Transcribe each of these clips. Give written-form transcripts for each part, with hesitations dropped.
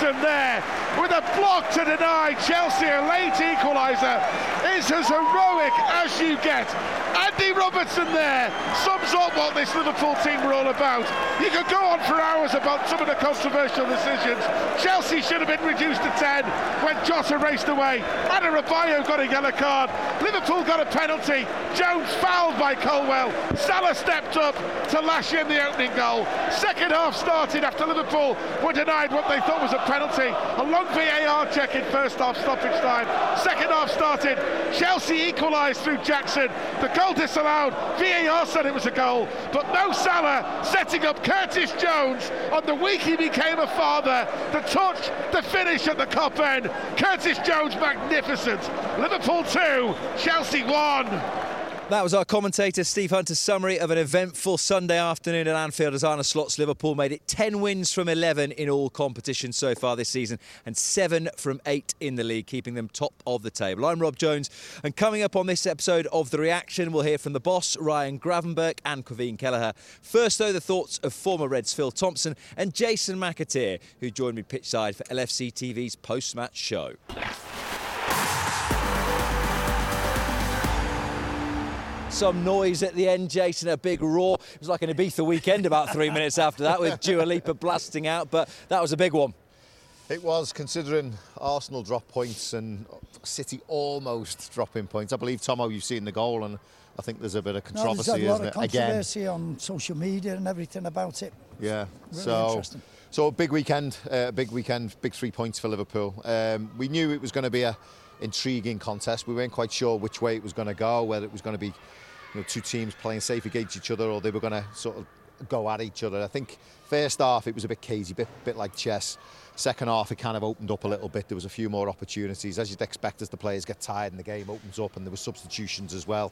Robertson there with a block to deny Chelsea a late equaliser is as heroic as you get. Andy Robertson there sums up what this Liverpool team were all about. You could go on for hours about some of the controversial decisions. Chelsea should have been reduced to 10 when Jota raced away. Adebayo got a yellow card. Liverpool got a penalty. Jones fouled by Colwell. Salah stepped up to lash in the opening goal. Second half started after Liverpool were denied what they thought was a penalty. A long VAR check in first half stoppage time. Second half started. Chelsea equalised through Jackson. The goal disallowed. VAR said it was a goal, but Mo Salah setting up Curtis Jones on the week he became a father. The touch, the finish at the Kop end. Curtis Jones magnificent. Liverpool 2, Chelsea 1. That was our commentator Steve Hunter's summary of an eventful Sunday afternoon at Anfield as Arne Slot's Liverpool made it 10 wins from 11 in all competitions so far this season and 7 from 8 in the league, keeping them top of the table. I'm Rob Jones, and coming up on this episode of The Reaction, we'll hear from the boss, Ryan Gravenberch, and Caoimhín Kelleher. First, though, the thoughts of former Reds Phil Thompson and Jason McAteer, who joined me pitchside for LFC TV's post-match show. Some noise at the end, Jason, a big roar. It was like an Ibiza weekend about 3 minutes after that with Dua Lipa blasting out, but that was a big one. It was, considering Arsenal dropped points and City almost dropping points. I believe, Tomo, you've seen the goal, and I think there's a bit of controversy, there's a lot isn't of it? Controversy on social media and everything about it. Yeah, really interesting. So big weekend, big 3 points for Liverpool. We knew it was going to be a intriguing contest. We weren't quite sure which way it was going to go, whether it was going to be two teams playing safe against each other, or they were going to sort of go at each other. I think first half it was a bit cagey, bit like chess. Second half it kind of opened up a little bit. There was a few more opportunities, as you'd expect as the players get tired and the game opens up, and there were substitutions as well.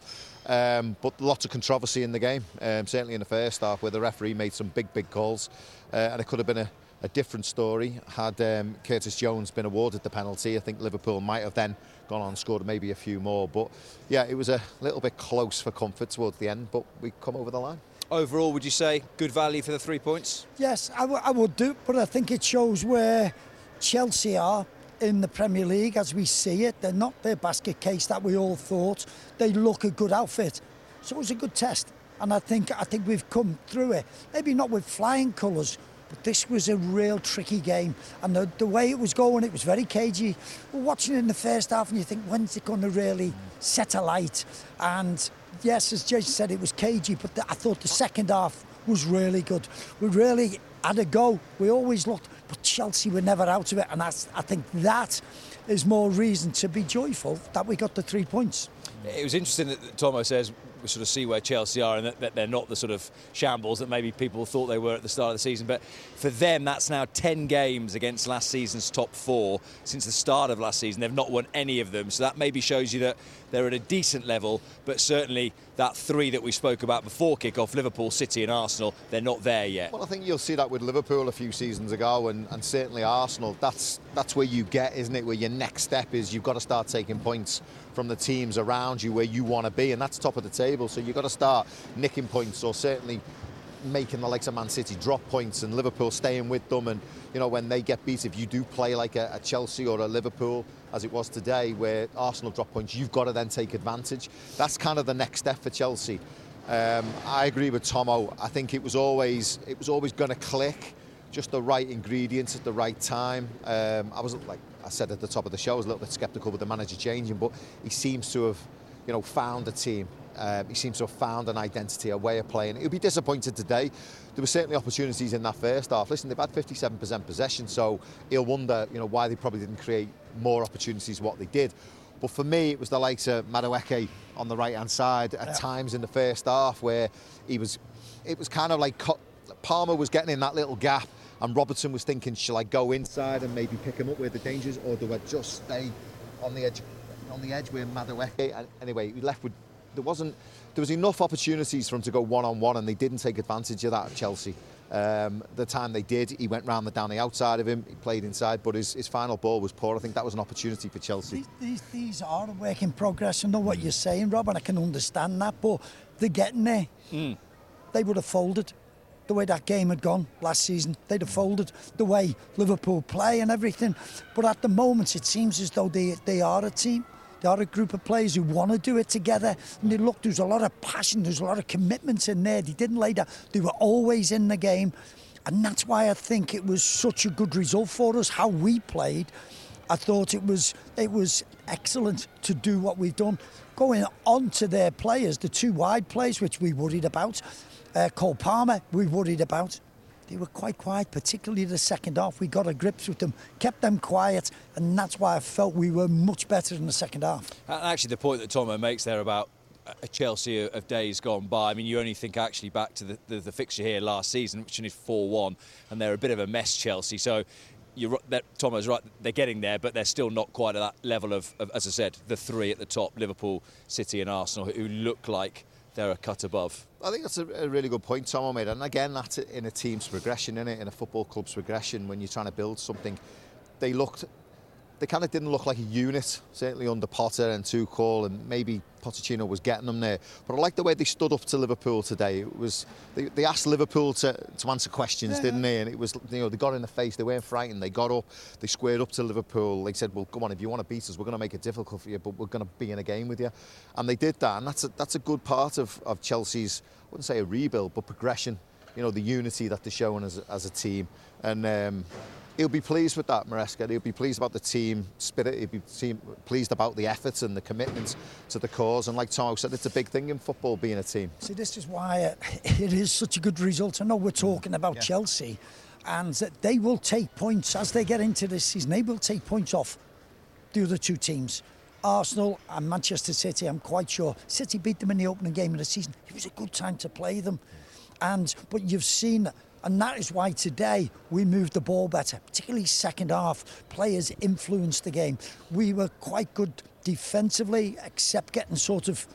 But lots of controversy in the game, certainly in the first half, where the referee made some big calls, and it could have been a different story had Curtis Jones been awarded the penalty. I think Liverpool might have then gone on and scored maybe a few more. But yeah, it was a little bit close for comfort towards the end, but we come over the line. Overall, would you say good value for the 3 points? Yes, I would do, but I think it shows where Chelsea are in the Premier League as we see it. They're not their basket case that we all thought. They look a good outfit. So it was a good test. And I think we've come through it. Maybe not with flying colours, but this was a real tricky game. And the way it was going, it was very cagey. We're watching it in the first half and you think, when's it going to really set alight? And yes, as Jason said, it was cagey, but I thought the second half was really good. We really had a go. We always looked, but Chelsea were never out of it. And I think that is more reason to be joyful that we got the 3 points. It was interesting that Tomo says we sort of see where Chelsea are and that they're not the sort of shambles that maybe people thought they were at the start of the season. But for them, that's now 10 games against last season's top 4 since the start of last season. They've not won any of them. So that maybe shows you that they're at a decent level. But certainly that 3 that we spoke about before kick-off, Liverpool, City and Arsenal, they're not there yet. Well, I think you'll see that with Liverpool a few seasons ago and certainly Arsenal. That's where you get, isn't it, where your next step is you've got to start taking points from the teams around you where you want to be, and that's top of the table. So you've got to start nicking points, or certainly making the likes of Man City drop points and Liverpool staying with them. And when they get beat, if you do play like a Chelsea or a Liverpool as it was today, where Arsenal drop points, you've got to then take advantage. That's kind of the next step for Chelsea. I agree with Tomo. I think it was always going to click, just the right ingredients at the right time. I wasn't, like I said at the top of the show, I was a little bit sceptical with the manager changing, but he seems to have found a team. He seems to have found an identity, a way of playing. He'll be disappointed today. There were certainly opportunities in that first half. Listen, they've had 57% possession, so he'll wonder, why they probably didn't create more opportunities than what they did. But for me, it was the likes of Madueke on the right-hand side at times in the first half where it was kind of like Palmer was getting in that little gap and Robertson was thinking, shall I go inside and maybe pick him up where the dangers, or do I just stay on the edge where Madueke? Anyway, he left with there was enough opportunities for him to go one-on-one, and they didn't take advantage of that at Chelsea. The time they did, he went round down the outside of him, he played inside, but his final ball was poor. I think that was an opportunity for Chelsea. These are a work in progress. I know what you're saying, Rob, and I can understand that, but they're getting there. They would have folded the way that game had gone last season. They'd have folded the way Liverpool play and everything. But at the moment, it seems as though they are a team. They are a group of players who want to do it together. And there's a lot of passion, there's a lot of commitment in there. They didn't lay down. They were always in the game. And that's why I think it was such a good result for us, how we played. I thought it was excellent to do what we've done. Going on to their players, the two wide players, which we worried about, Cole Palmer, we worried about. They were quite quiet, particularly the second half. We got a grips with them, kept them quiet, and that's why I felt we were much better in the second half. And actually, the point that Tomo makes there about a Chelsea of days gone by, I mean, you only think actually back to the fixture here last season, which finished 4-1, and they're a bit of a mess, Chelsea. So Tomo's right, they're getting there, but they're still not quite at that level of, as I said, the three at the top, Liverpool, City and Arsenal, who look like they're a cut above. I think that's a really good point Tomo made, and again, that's in a team's progression, in a football club's progression. When you're trying to build something, they kind of didn't look like a unit, certainly under Potter and Tuchel, and maybe Pochettino was getting them there. But I like the way they stood up to Liverpool today. It was they asked Liverpool to answer questions, didn't they? And it was, they got in the face. They weren't frightened. They got up. They squared up to Liverpool. They said, "Well, come on, if you want to beat us, we're going to make it difficult for you, but we're going to be in a game with you." And they did that. And that's a good part of Chelsea's, I wouldn't say a rebuild, but progression. The unity that they're showing as a team. And he'll be pleased with that, Maresca. He'll be pleased about the team spirit. He'll be pleased about the efforts and the commitment to the cause. And like Tomo said, it's a big thing in football, being a team. See, this is why it is such a good result. I know we're talking about Chelsea, and they will take points as they get into this season. They will take points off the other two teams. Arsenal and Manchester City, I'm quite sure. City beat them in the opening game of the season. It was a good time to play them. But you've seen... And that is why today we moved the ball better, particularly second half. Players influenced the game. We were quite good defensively, except getting sort of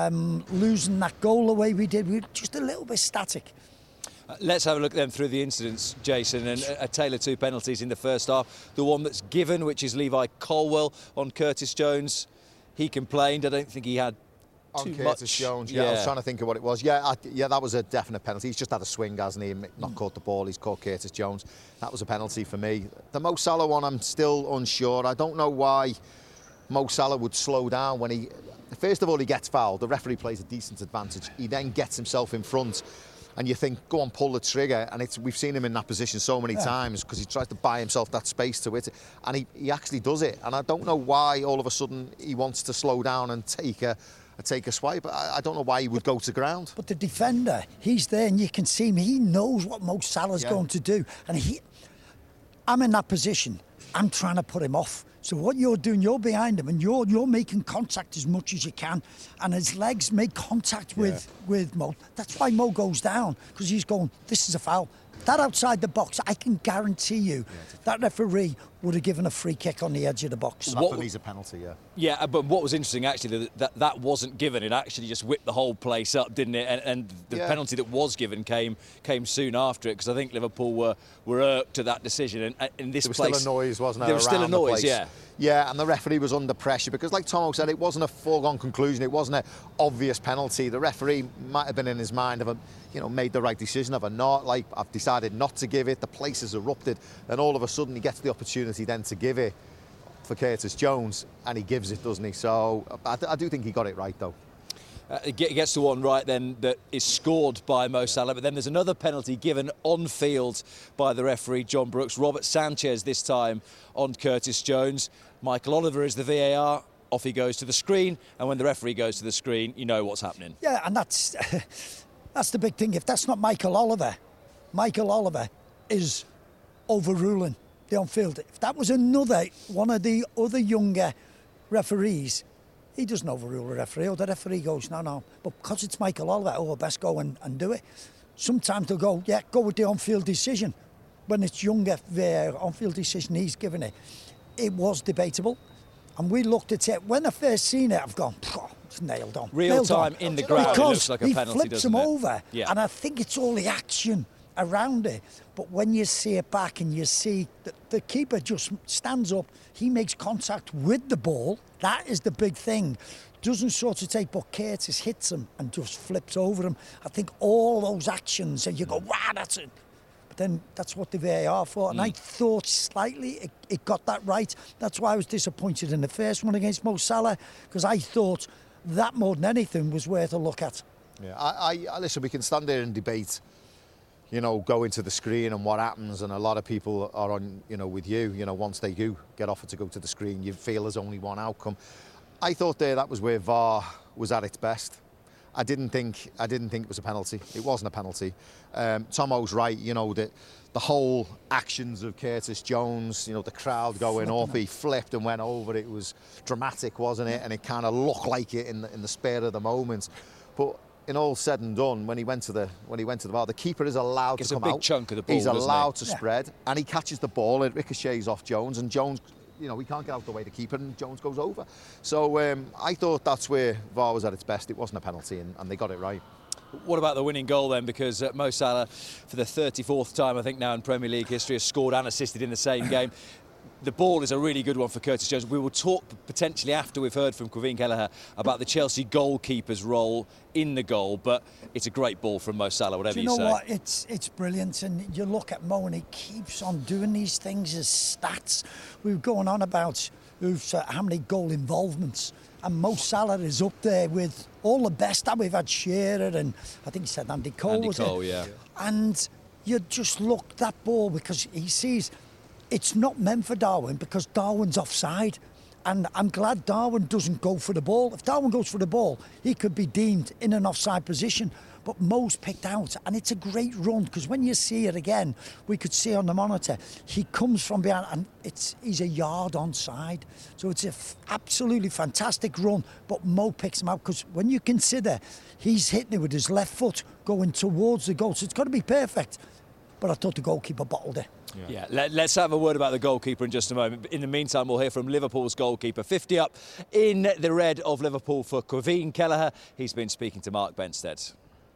losing that goal the way we did. We were just a little bit static. Let's have a look then through the incidents, Jason, and a tale of two penalties in the first half. The one that's given, which is Levi Colwill on Curtis Jones. He complained. I don't think he had on Curtis Jones, I was trying to think of what it was. That was a definite penalty. He's just had a swing, hasn't he? Not caught the ball. He's caught Curtis Jones. That was a penalty for me. The Mo Salah one, I'm still unsure. I don't know why Mo Salah would slow down when he... First of all, he gets fouled. The referee plays a decent advantage. He then gets himself in front. And you think, go on, pull the trigger. And we've seen him in that position so many times because he tries to buy himself that space to it. And he actually does it. And I don't know why all of a sudden he wants to slow down and take a swipe. I don't know why he would go to ground. But the defender, he's there and you can see him. He knows what Mo Salah's going to do. And I'm in that position. I'm trying to put him off. So what you're doing, you're behind him and you're making contact as much as you can. And his legs make contact with Mo. That's why Mo goes down, because he's going, this is a foul. That outside the box, I can guarantee you that referee would have given a free kick on the edge of the box. That for me is a penalty, Yeah, but what was interesting, actually, that wasn't given. It actually just whipped the whole place up, didn't it? And the penalty that was given came soon after it, because I think Liverpool were irked at that decision. And in this place... There was still a noise, wasn't there? There was still a noise, Yeah, and the referee was under pressure because, like Tomo said, it wasn't a foregone conclusion. It wasn't an obvious penalty. The referee might have been in his mind of made the right decision of not. Like, I've decided not to give it. The place has erupted. Then all of a sudden he gets the opportunity then to give it for Curtis Jones, and he gives it, doesn't he? So I do think he got it right, though. He gets the one right then that is scored by Mo Salah, but then there's another penalty given on field by the referee, John Brooks. Robert Sanchez this time on Curtis Jones. Michael Oliver is the VAR. Off he goes to the screen, and when the referee goes to the screen, you know what's happening. Yeah, and that's the big thing. If that's not Michael Oliver is overruling the on-field. If that was one of the other younger referees, he doesn't overrule the referee, or the referee goes, no. But because it's Michael Oliver, best go and do it. Sometimes they'll go with the on-field decision. When it's younger, the on-field decision he's given it. It was debatable. And we looked at it. When I first seen it, I've gone, it's nailed on. Real time in the ground, it looks like a penalty, he flips him over. Yeah. And I think it's all the action around it. But when you see it back and you see that the keeper just stands up, he makes contact with the ball. That is the big thing. Doesn't sort of take, but Curtis hits him and just flips over him. I think all those actions, and you go, wow, that's it. But then that's what the VAR for. And I thought slightly it got that right. That's why I was disappointed in the first one against Mo Salah, because I thought that more than anything was worth a look at. Yeah, I listen, we can stand there and debate, go into the screen and what happens, and a lot of people are on, with you, once they do get offered to go to the screen, you feel there's only one outcome. I thought that was where VAR was at its best. I didn't think it was a penalty. It wasn't a penalty. Tomo's right, that the whole actions of Curtis Jones, the crowd going up, he flipped and went over. It was dramatic, wasn't it? And it kind of looked like it in the spur of the moment. But in all said and done, when he went to the VAR, the keeper is allowed to come out. It's a big chunk of the ball. He's allowed to spread, and he catches the ball. It ricochets off Jones, and Jones, he can't get out the way the keeper, and Jones goes over. So I thought that's where VAR was at its best. It wasn't a penalty, and they got it right. What about the winning goal then? Because Mo Salah, for the 34th time, I think now in Premier League history, has scored and assisted in the same game. The ball is a really good one for Curtis Jones. We will talk potentially after we've heard from Caoimhín Kelleher about the Chelsea goalkeeper's role in the goal, but it's a great ball from Mo Salah, whatever you say. Do you know what? It's brilliant, and you look at Mo and he keeps on doing these things as stats. We were going on about how many goal involvements, and Mo Salah is up there with all the best that we've had. Shearer, and I think he said Andy Cole, yeah. And you just look that ball, because he sees it's not meant for Darwin, because Darwin's offside. And I'm glad Darwin doesn't go for the ball. If Darwin goes for the ball, he could be deemed in an offside position. But Mo's picked out, and it's a great run, because when you see it again, we could see on the monitor, he comes from behind, and he's a yard onside. So it's an absolutely fantastic run, but Mo picks him out, because when you consider he's hitting it with his left foot going towards the goal, so it's got to be perfect. But I thought the goalkeeper bottled it. Yeah, let's have a word about the goalkeeper in just a moment. In the meantime, we'll hear from Liverpool's goalkeeper. 50 up in the red of Liverpool for Caoimhín Kelleher. He's been speaking to Mark Benstead.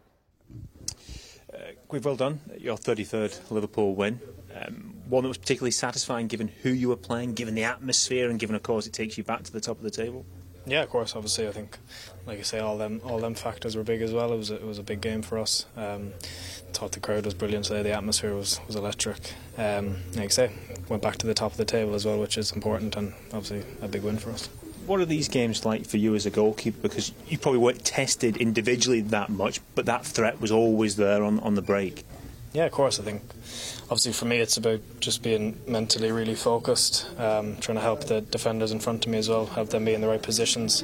Well done. Your 33rd Liverpool win. One that was particularly satisfying given who you were playing, given the atmosphere, and given, of course, it takes you back to the top of the table. Yeah, of course. Obviously, I think, like I say, all them factors were big as well. It was a big game for us. Thought the crowd was brilliant today. The atmosphere was electric. Like I say, went back to the top of the table as well, which is important, and obviously a big win for us. What are these games like for you as a goalkeeper? Because you probably weren't tested individually that much, but that threat was always there on the break. Yeah, of course. I think, obviously, for me, it's about just being mentally really focused, trying to help the defenders in front of me as well, help them be in the right positions.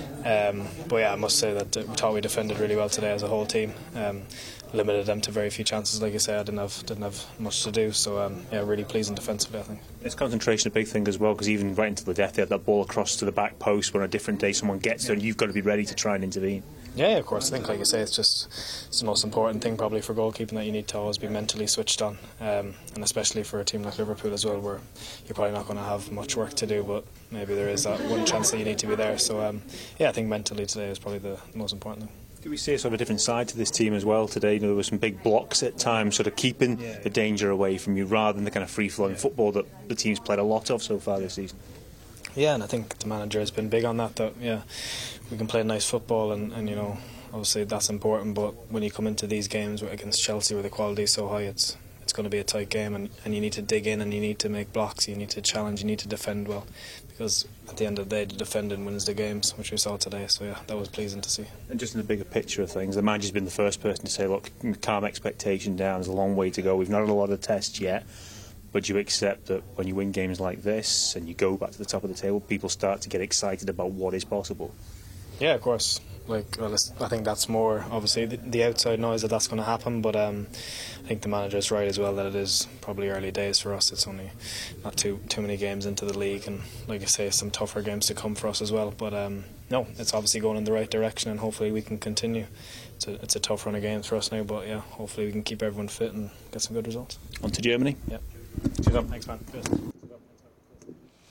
But yeah, I must say that we thought we defended really well today as a whole team. Limited them to very few chances. Like I say, I didn't have much to do. So yeah, really pleasing defensively, I think. Is concentration a big thing as well? Because even right into the death, they had that ball across to the back post. When on a different day someone gets there, and you've got to be ready to try and intervene. Yeah, of course. I think, like I say, it's the most important thing probably for goalkeeping, that you need to always be mentally switched on, and especially for a team like Liverpool as well, where you're probably not going to have much work to do, but maybe there is that one chance that you need to be there. So yeah, I think mentally today is probably the most important thing. Do we see a sort of a different side to this team as well today? There were some big blocks at times, sort of keeping the danger away from you, rather than the kind of free-flowing football that the team's played a lot of so far this season. Yeah, and I think the manager has been big on that yeah, we can play nice football, and obviously that's important, but when you come into these games against Chelsea where the quality is so high, it's going to be a tight game, and you need to dig in, and you need to make blocks, you need to challenge, you need to defend well, because at the end of the day, the defending wins the games, which we saw today. So yeah, that was pleasing to see. And just in the bigger picture of things, the manager's been the first person to say, look, calm expectation down, there's a long way to go, we've not had a lot of tests yet, but you accept that when you win games like this and you go back to the top of the table, people start to get excited about what is possible. Yeah, of course. I think that's more obviously the outside noise that's going to happen, but I think the manager's right as well, that it is probably early days for us. It's only not too many games into the league, and like I say, some tougher games to come for us as well. But no, it's obviously going in the right direction, and hopefully we can continue. It's a tough run of games for us now, but yeah, hopefully we can keep everyone fit and get some good results. On to Germany. Yeah. Cheers up. Thanks, man. Cheers.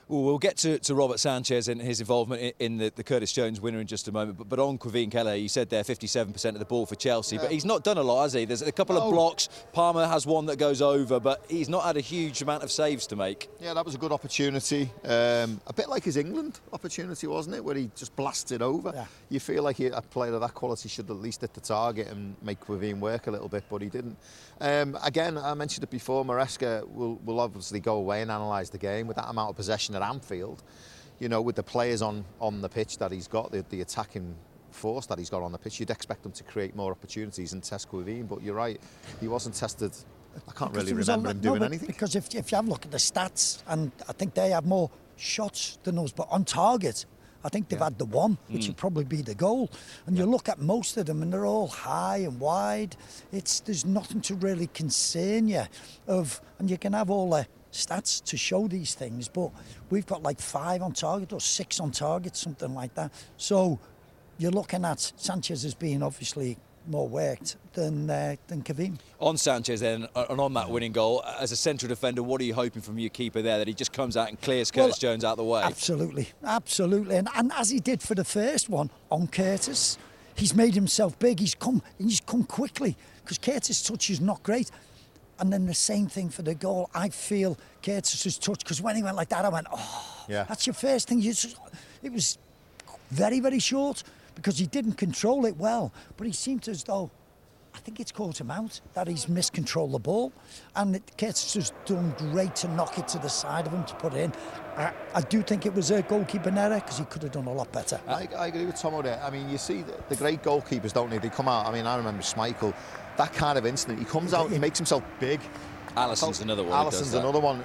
Well, we'll get to Robert Sanchez and his involvement in the Curtis Jones winner in just a moment. But on Kevin Kelleher, you said there 57% of the ball for Chelsea, but he's not done a lot, has he? There's a couple of blocks. Palmer has one that goes over, but he's not had a huge amount of saves to make. Yeah, that was a good opportunity. A bit like his England opportunity, wasn't it? Where he just blasted over. Yeah. You feel like a player of that quality should at least hit the target and make Kevin work a little bit, but he didn't. Again, I mentioned it before, Maresca will obviously go away and analyse the game with that amount of possession at Anfield, you know, with the players on the pitch that he's got, the attacking force that he's got on the pitch, you'd expect him to create more opportunities and test Kevin, but you're right, he wasn't tested. I can't really remember him doing anything. Because if you have a look at the stats, and I think they have more shots than us, but on target, I think they've had the one, which would probably be the goal. And you look at most of them, and they're all high and wide. There's nothing to really concern you of, and you can have all the stats to show these things, but we've got like 5 on target or 6 on target, something like that. So you're looking at Sanchez as being obviously more worked than Kevin. On Sanchez then, and on that winning goal, as a central defender, what are you hoping from your keeper there, that he just comes out and clears Curtis Jones out of the way? Absolutely. And as he did for the first one on Curtis, he's made himself big. He's come quickly, because Curtis' touch is not great. And then the same thing for the goal. I feel Curtis's touch, because when he went like that, I went, that's your first thing. It was very, very short, because he didn't control it well. But he seemed as though, I think it's caught him out, that he's miscontrolled the ball. And Curtis has done great to knock it to the side of him to put it in. I do think it was a goalkeeper error, because he could have done a lot better. I agree with Tomo there. I mean, you see the great goalkeepers, don't they? They come out. I mean, I remember Schmeichel. That kind of incident, he comes out, he makes himself big. Alisson's another one. Alisson's another one.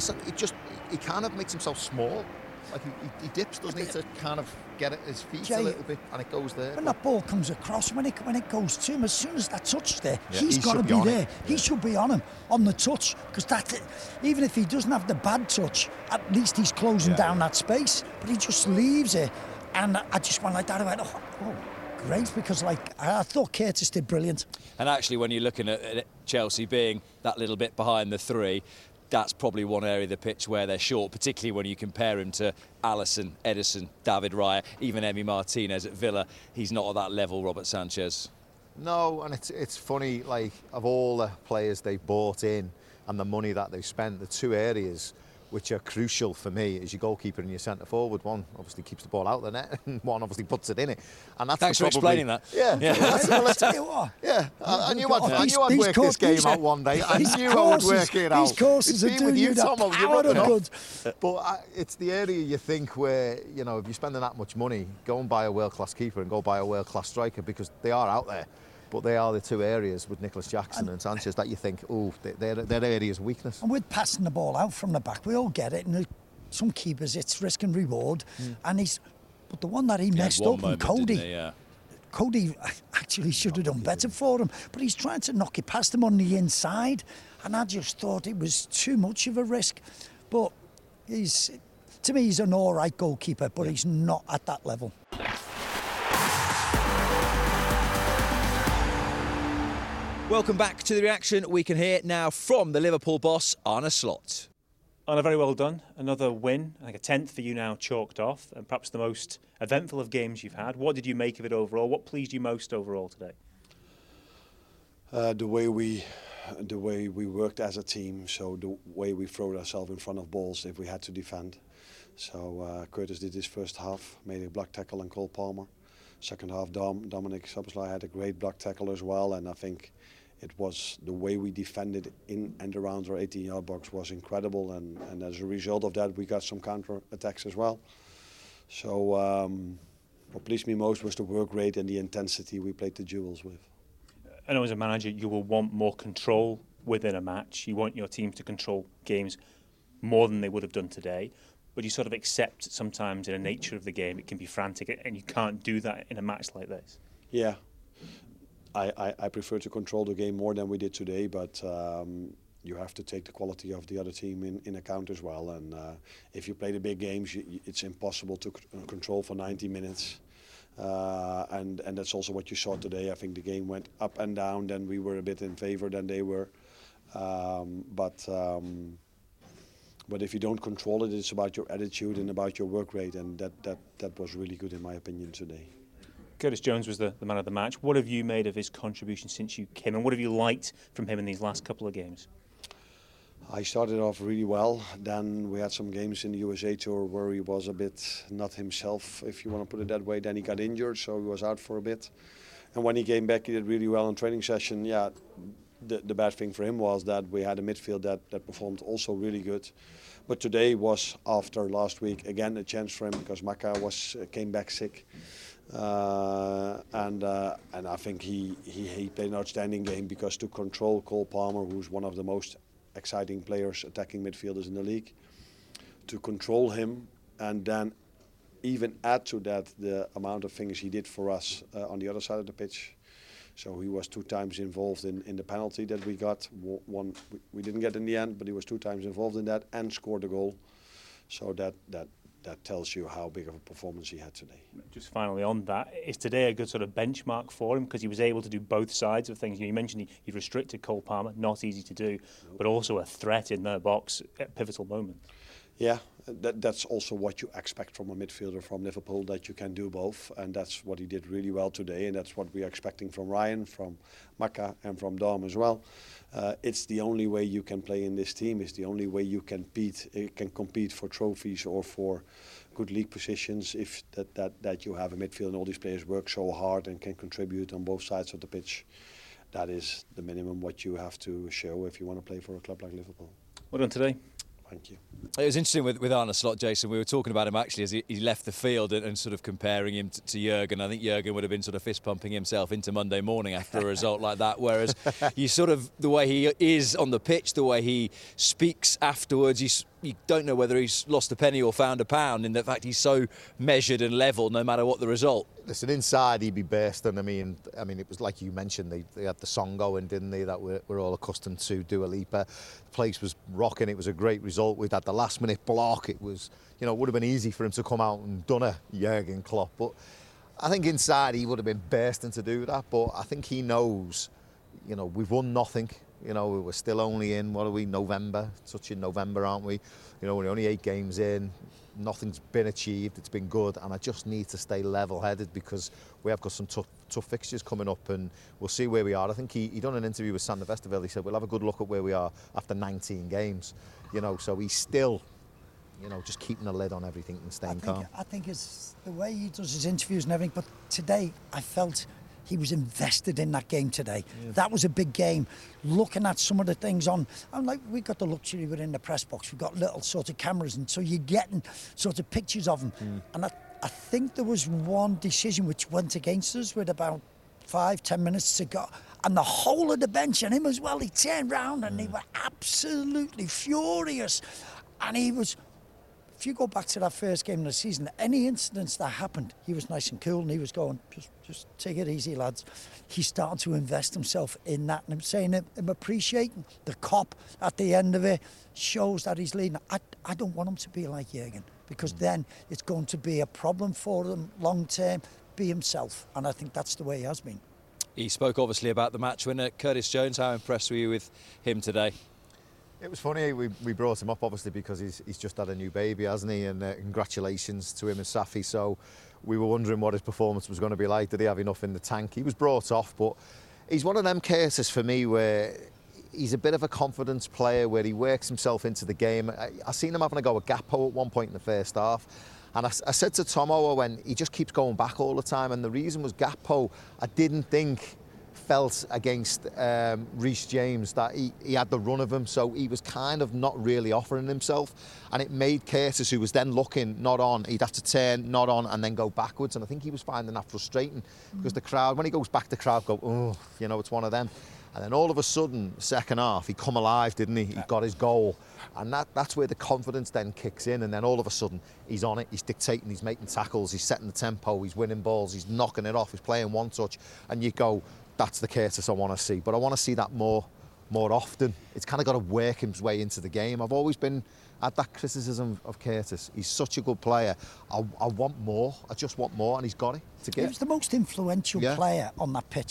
He kind of makes himself small. Like he dips, doesn't he, to kind of get at his feet a little bit, and it goes there. When that ball comes across, when it goes to him, as soon as that touch is there, he's got to be there. He should be on him, on the touch, because even if he doesn't have the bad touch, at least he's closing down that space. But he just leaves it, and I just went like that. I went, oh. Great, because I thought Curtis did brilliant. And actually, when you're looking at Chelsea being that little bit behind the 3, that's probably one area of the pitch where they're short, particularly when you compare him to Alisson, Ederson, David Raya, even Emi Martinez at Villa. He's not at that level, Robert Sanchez. No, and it's funny, like, of all the players they've bought in and the money that they've spent, the 2 areas which are crucial for me is your goalkeeper and your centre forward. One obviously keeps the ball out the net, and one obviously puts it in it. And that's Thanks for explaining that. I knew I'd work this game out one day. I knew I would work it out. These courses are doing you that power of good. But it's the area you think where, you know, if you're spending that much money, go and buy a world-class keeper and go buy a world-class striker, because they are out there. But they are the 2 areas with Nicholas Jackson and Sanchez that you think, they're areas of weakness. And with passing the ball out from the back, we all get it. And some keepers, it's risk and reward. But the one that he messed up, and Cody, Cody actually should have done better for him. But he's trying to knock it past him on the inside. And I just thought it was too much of a risk. But to me, he's an all right goalkeeper, but he's not at that level. Welcome back to The Reaction. We can hear now from the Liverpool boss, Arne Slot. Arne, very well done. Another win, I think a 10th for you now chalked off, and perhaps the most eventful of games you've had. What did you make of it overall? What pleased you most overall today? The way we worked as a team, so the way we throw ourselves in front of balls if we had to defend. So Curtis did his first half, made a block tackle on Cole Palmer. Second half, Dominic Szoboszlai had a great block tackle as well, and I think it was the way we defended in and around our 18-yard box was incredible, and as a result of that, we got some counter attacks as well. So what pleased me most was the work rate and the intensity we played the duels with. I know as a manager, you will want more control within a match. You want your team to control games more than they would have done today. But you sort of accept sometimes in the nature of the game, it can be frantic, and you can't do that in a match like this. Yeah. I prefer to control the game more than we did today, but you have to take the quality of the other team in account as well. And if you play the big games, it's impossible to control for 90 minutes. And that's also what you saw today. I think the game went up and down, then we were a bit in favour than they were. But But if you don't control it, it's about your attitude and about your work rate, and that was really good in my opinion today. Curtis Jones was the man of the match. What have you made of his contribution since you came, and what have you liked from him in these last couple of games? I started off really well. Then we had some games in the USA Tour where he was a bit not himself, if you want to put it that way. Then he got injured, so he was out for a bit. And when he came back, he did really well in training session. Yeah, the bad thing for him was that we had a midfield that performed also really good. But today was, after last week, again a chance for him because Maka came back sick. And I think he played an outstanding game because to control Cole Palmer, who's one of the most exciting players, attacking midfielders in the league, to control him and then even add to that the amount of things he did for us on the other side of the pitch. So he was 2 times involved in the penalty that we got. One we didn't get in the end, but he was 2 times involved in that and scored a goal. So that tells you how big of a performance he had today. Just finally on that, is today a good sort of benchmark for him because he was able to do both sides of things? You mentioned he restricted Cole Palmer, not easy to do, but also a threat in the box at pivotal moments. Yeah, that's also what you expect from a midfielder from Liverpool, that you can do both, and that's what he did really well today, and that's what we're expecting from Ryan, from Maka and from Dom as well. It's the only way you can play in this team. It's the only way you can compete for trophies or for good league positions if that you have a midfield and all these players work so hard and can contribute on both sides of the pitch. That is the minimum what you have to show if you want to play for a club like Liverpool. Well done today. Thank you. It was interesting with Arne Slot, Jason. We were talking about him actually as he left the field and sort of comparing him to Jurgen. I think Jurgen would have been sort of fist pumping himself into Monday morning after a result like that. Whereas you sort of, the way he is on the pitch, the way he speaks afterwards, you don't know whether he's lost a penny or found a pound in the fact he's so measured and level no matter what the result. Listen, inside he'd be bursting. I mean, it was like you mentioned, they had the song going, didn't they, that we're all accustomed to, Dua Lipa. The place was rocking, it was a great result. We'd had the last minute block. It was, it would have been easy for him to come out and done a Jurgen Klopp. But I think inside he would have been bursting to do that. But I think he knows, we've won nothing. We're still only in, November, touching November, aren't we? We're only 8 games in. Nothing's been achieved. It's been good, and I just need to stay level-headed because we have got some tough fixtures coming up, and we'll see where we are. I think he done an interview with Sander Westerveld. He said we'll have a good look at where we are after 19 games. So he's still, just keeping a lid on everything and staying calm. I think it's the way he does his interviews and everything. But today, I felt he was invested in that game today. Yeah. That was a big game. Looking at some of the things on, I'm like, we got the luxury within the press box. We've got little sort of cameras, and so you're getting sort of pictures of him. And I think there was one decision which went against us with about 5-10 minutes to go. And the whole of the bench and him as well, he turned round and they were absolutely furious. And he was, if you go back to that first game of the season, any incidents that happened, he was nice and cool and he was going, just take it easy, lads. He's starting to invest himself in that. And I'm saying I'm appreciating the cop at the end of it shows that he's leading. I don't want him to be like Jurgen because then it's going to be a problem for him long term. Be himself. And I think that's the way he has been. He spoke obviously about the match winner, Curtis Jones. How impressed were you with him today? It was funny, we brought him up obviously because he's just had a new baby, hasn't he? And congratulations to him and Safi. So we were wondering what his performance was going to be like. Did he have enough in the tank? He was brought off, but he's one of them cases for me where he's a bit of a confidence player where he works himself into the game. I seen him having a go at Gakpo at one point in the first half. And I said to Tomo when he just keeps going back all the time, and the reason was Gakpo, I didn't think felt against Reece James that he had the run of him, so he was kind of not really offering himself, and it made Curtis, who was then looking not on, he'd have to turn not on and then go backwards, and I think he was finding that frustrating because the crowd, when he goes back, the crowd go, oh, it's one of them. And then all of a sudden, second half, he come alive, didn't he? He got his goal. And that's where the confidence then kicks in. And then all of a sudden, he's on it, he's dictating, he's making tackles, he's setting the tempo, he's winning balls, he's knocking it off, he's playing one touch. And you go, that's the Curtis I want to see. But I want to see that more often. It's kind of got to work his way into the game. I've always been at that criticism of Curtis. He's such a good player. I want more. I just want more, and he's got it to give. He was the most influential player on that pitch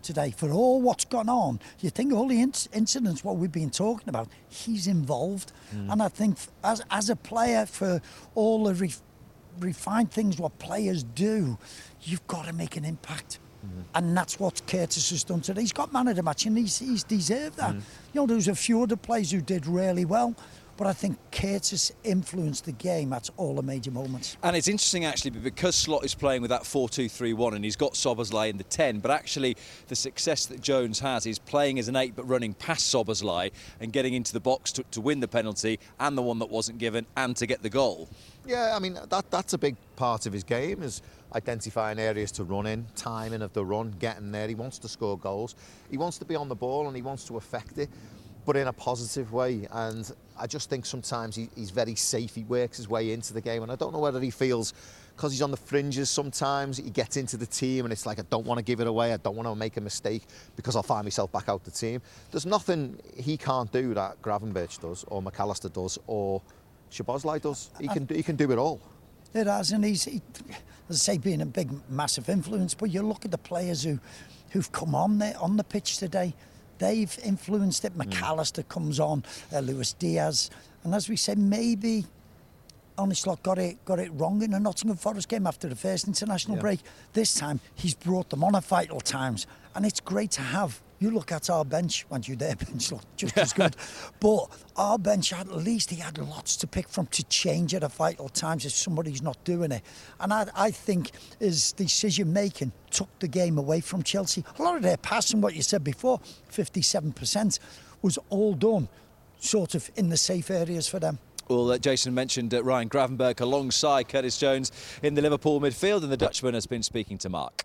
today. For all what's gone on, you think all the incidents, what we've been talking about, he's involved. And I think as a player, for all the refined things what players do, you've got to make an impact. And that's what Curtis has done today. He's got man of the match, and he's deserved that. You know, there was a few other players who did really well, but I think Curtis influenced the game at all the major moments. And it's interesting, actually, because Slot is playing with that 4-2-3-1 and he's got Szoboszlai in the 10, but actually the success that Jones has is playing as an 8 but running past Szoboszlai and getting into the box to win the penalty and the one that wasn't given and to get the goal. Yeah, I mean, that's a big part of his game, is identifying areas to run in, timing of the run, getting there. He wants to score goals. He wants to be on the ball and he wants to affect it, but in a positive way. And I just think sometimes he's very safe. He works his way into the game, and I don't know whether he feels, because he's on the fringes sometimes, he gets into the team and it's like, I don't want to give it away, I don't want to make a mistake because I'll find myself back out the team. There's nothing he can't do that Gravenberch does, or McAllister does, or Szoboszlai does. He can do it all. It has, and he's, as I say, being a big, massive influence. But you look at the players who've come on the pitch today. They've influenced it. McAllister comes on, Luis Diaz, and as we said, maybe Arne Slot got it wrong in the Nottingham Forest game after the first international break. This time he's brought them on at vital times, and it's great to have. You look at our bench, and their bench looked just as good, but our bench, at least he had lots to pick from to change at vital times if somebody's not doing it. And I think his decision making took the game away from Chelsea. A lot of their passing, what you said before, 57%, was all done sort of in the safe areas for them. Well, Jason mentioned Ryan Gravenberch alongside Curtis Jones in the Liverpool midfield, and the Dutchman has been speaking to Mark.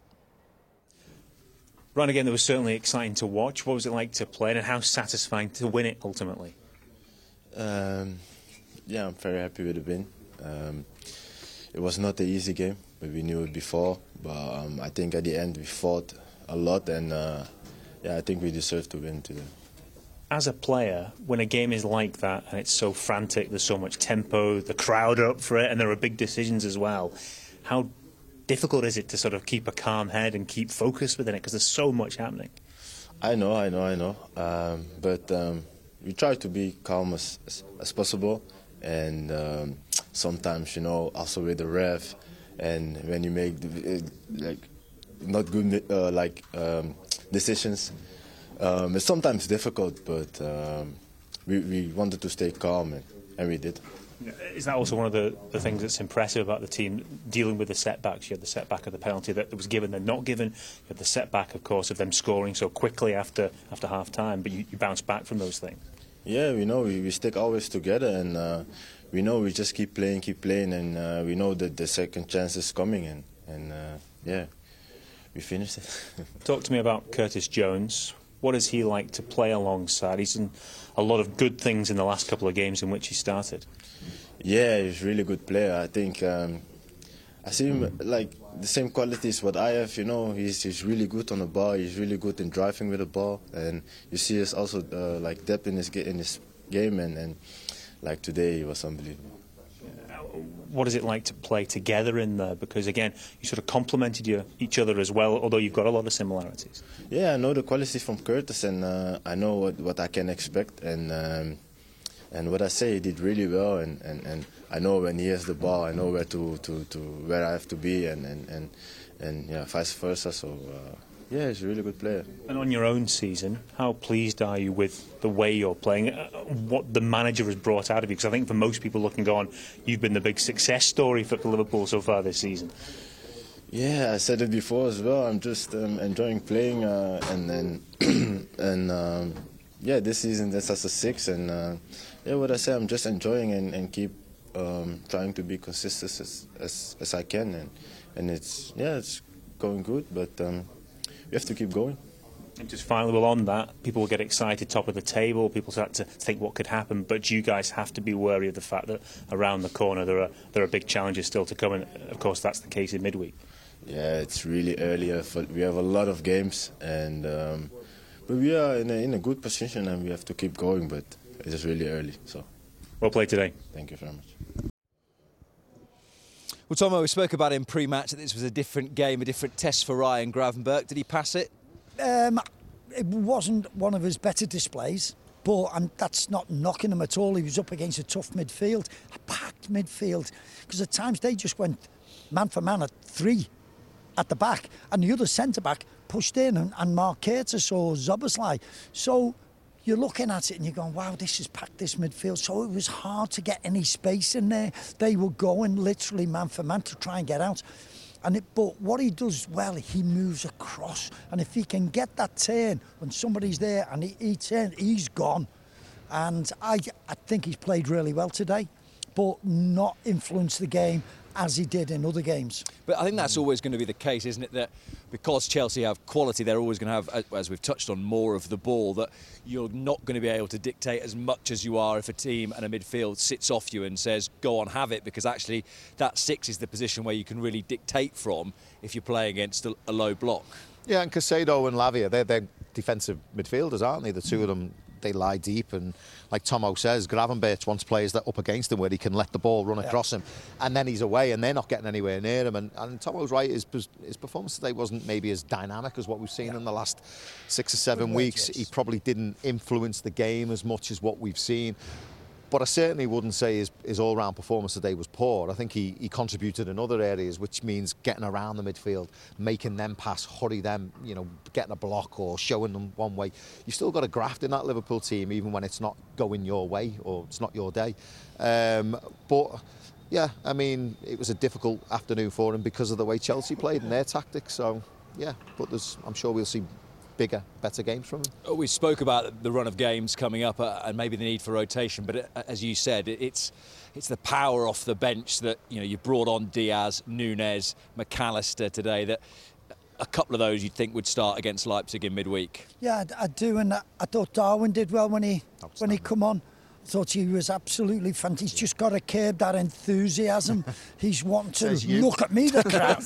Run again, that was certainly exciting to watch. What was it like to play, and how satisfying to win it ultimately? Yeah, I'm very happy with the win. It was not an easy game, but we knew it before. But I think at the end we fought a lot, and I think we deserved to win today. As a player, when a game is like that and it's so frantic, there's so much tempo, the crowd are up for it, and there are big decisions as well, how difficult is it to sort of keep a calm head and keep focused within it, because there's so much happening? I know. But we try to be calm as possible, and sometimes, also with the ref, and when you make not good decisions, it's sometimes difficult. But we wanted to stay calm, and we did. Is that also one of the things that's impressive about the team, dealing with the setbacks? You had the setback of the penalty that was given and not given. You had the setback, of course, of them scoring so quickly after half-time, but you bounced back from those things. Yeah, we stick always together, and we just keep playing, and we know that the second chance is coming, and we finished it. Talk to me about Curtis Jones. What is he like to play alongside? He's done a lot of good things in the last couple of games in which he started. Yeah, he's a really good player. I think I see him like the same qualities what I have. He's really good on the ball. He's really good in driving with the ball, and you see us also like depth in his game, and like today he was unbelievable. What is it like to play together in there? Because again, you sort of complemented each other as well, although you've got a lot of similarities. Yeah, I know the qualities from Curtis, and I know what I can expect, and what I say, he did really well, and I know when he has the ball, I know where I have to be, and vice versa. So he's a really good player. And on your own season, how pleased are you with the way you're playing, what the manager has brought out of you? Because I think for most people looking on, you've been the big success story for Liverpool so far this season. Yeah, I said it before as well. I'm just enjoying playing, this season that's as a 6, and what I say, I'm just enjoying and keep trying to be consistent as I can, and it's going good, but we have to keep going. And just finally, well, on that, people will get excited, top of the table, people start to think what could happen, but you guys have to be wary of the fact that around the corner there are big challenges still to come, and of course that's the case in midweek. Yeah, it's really early. We have a lot of games, and but we are in a good position, and we have to keep going, but it is really early. So, well played today. Thank you very much. Well, Tomo, we spoke about him pre-match that this was a different game, a different test for Ryan Gravenberch. Did he pass it? It wasn't one of his better displays, but that's not knocking him at all. He was up against a tough midfield, a packed midfield, because at times they just went man for man at 3 at the back, and the other centre-back pushed in and Mark Curtis or Szoboszlai. So you're looking at it and you're going, wow, this is packed, this midfield. So it was hard to get any space in there. They were going literally man for man to try and get out. But what he does well, he moves across. And if he can get that turn when somebody's there and he turns, he's gone. And I think he's played really well today, but not influenced the game as he did in other games. But I think that's always going to be the case, isn't it? That because Chelsea have quality, they're always going to have, as we've touched on, more of the ball, that you're not going to be able to dictate as much as you are if a team and a midfield sits off you and says, go on, have it, because actually that 6 is the position where you can really dictate from if you're playing against a low block. Yeah, and Caicedo and Lavia, they're defensive midfielders, aren't they? The two of them, they lie deep, and like Tomo says, Gravenberch wants players that up against him where he can let the ball run across him, and then he's away and they're not getting anywhere near him. And Tomo's right, his performance today wasn't maybe as dynamic as what we've seen in the last 6 or 7 weeks. He probably didn't influence the game as much as what we've seen. But I certainly wouldn't say his all-round performance today was poor. I think he contributed in other areas, which means getting around the midfield, making them pass, hurry them, getting a block or showing them one way. You've still got to graft in that Liverpool team, even when it's not going your way or it's not your day. But yeah, I mean, it was a difficult afternoon for him because of the way Chelsea played and their tactics. So yeah, but I'm sure we'll see bigger, better games from him. We spoke about the run of games coming up and maybe the need for rotation, but as you said, it's the power off the bench that you brought on Diaz, Núñez, McAllister today, that a couple of those you'd think would start against Leipzig in midweek. Yeah, I do, and I thought Darwin did well when he come on. I thought he was absolutely fantastic. He's just got to curb that enthusiasm. He's wanting to look at me, the crowd.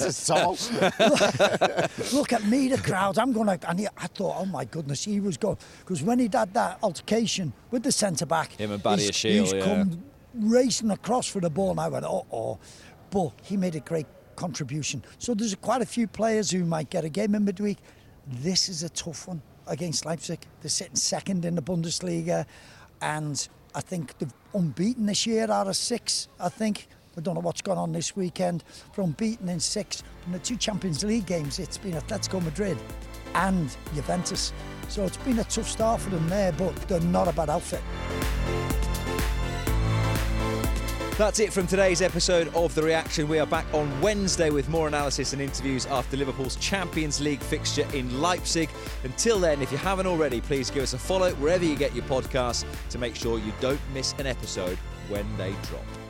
Look at me, the crowd. I'm going to... And I thought, oh my goodness, he was good. Because when he'd had that altercation with the centre-back... Him and Badiashile, he's come racing across for the ball, and I went, uh-oh. But he made a great contribution. So there's quite a few players who might get a game in midweek. This is a tough one against Leipzig. They're sitting second in the Bundesliga, and I think they're unbeaten this year out of 6, I think. I don't know what's gone on this weekend. They're unbeaten in 6. From the 2 Champions League games, it's been Atletico Madrid and Juventus. So it's been a tough start for them there, but they're not a bad outfit. That's it from today's episode of The Reaction. We are back on Wednesday with more analysis and interviews after Liverpool's Champions League fixture in Leipzig. Until then, if you haven't already, please give us a follow wherever you get your podcasts to make sure you don't miss an episode when they drop.